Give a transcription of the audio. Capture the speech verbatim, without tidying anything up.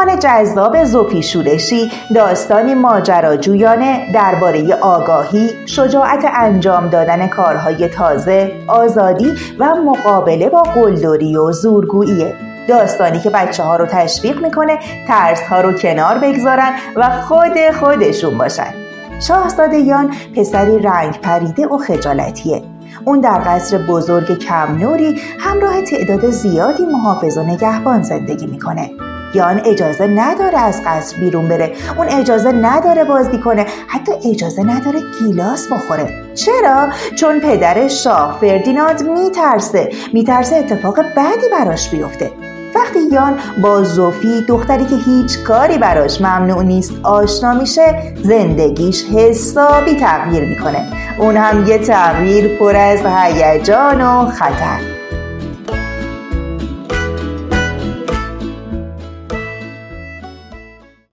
رمان جذاب زوفی شورشی داستانی ماجراجویانه درباره آگاهی، شجاعت انجام دادن کارهای تازه، آزادی و مقابله با قلدری و زورگوییه. داستانی که بچه ها رو تشویق میکنه ترس ها رو کنار بگذارن و خود خودشون باشن. شاهزاده یان پسری رنگ پریده و خجالتیه. اون در قصر بزرگ کم نوری همراه تعداد زیادی محافظ و نگهبان زندگی میکنه. یان اجازه نداره از قصر بیرون بره، اون اجازه نداره بازی کنه، حتی اجازه نداره گیلاس بخوره. چرا؟ چون پدر شاه فردیناند میترسه میترسه اتفاق بدی براش بیفته. وقتی یان با زوفی، دختری که هیچ کاری براش ممنوع نیست، آشنا میشه، زندگیش حسابی تغییر میکنه. اون هم یه تغییر پر از هیجان و خطر.